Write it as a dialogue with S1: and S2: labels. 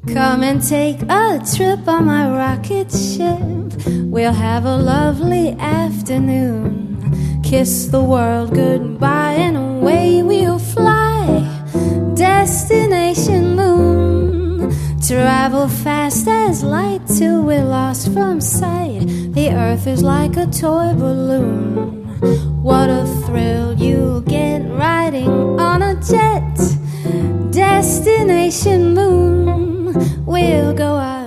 S1: Come and take a trip on my rocket ship. We'll have a lovely afternoon. Kiss the world goodbye and away we'll fly. Destination moon. Travel fast as light till we're lost from sight. The earth is like a toy balloon. What a thrill you'll get riding on a jet. Destination moon. We'll go out